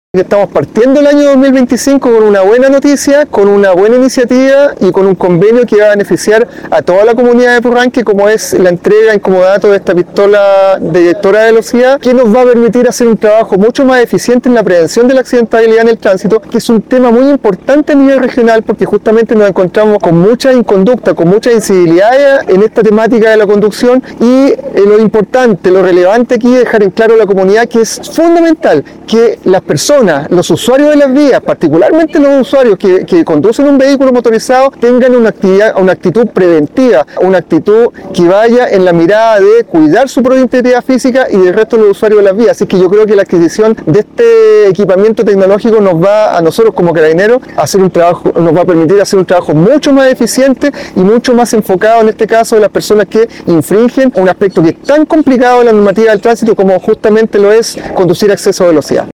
Estamos partiendo el año 2025 con una buena noticia, con una buena iniciativa y con un convenio que va a beneficiar a toda la comunidad de Purranque, como es la entrega en comodato de esta pistola detectora de velocidad, que nos va a permitir hacer un trabajo mucho más eficiente en la prevención de la accidentabilidad en el tránsito, que es un tema muy importante a nivel regional, porque justamente nos encontramos con mucha inconducta, con mucha incivilidad en esta temática de la conducción, y lo importante, lo relevante aquí es dejar en claro a la comunidad que es fundamental que las personas, los usuarios de las vías, particularmente los usuarios que conducen un vehículo motorizado, tengan una actitud preventiva, una actitud que vaya en la mirada de cuidar su propia integridad física y del resto de los usuarios de las vías. Así que yo creo que la adquisición de este equipamiento tecnológico nos va, a nosotros como carabineros, hacer un trabajo, nos va a permitir hacer un trabajo mucho más eficiente y mucho más enfocado en este caso de las personas que infringen un aspecto que es tan complicado en la normativa del tránsito como justamente lo es conducir a exceso de velocidad.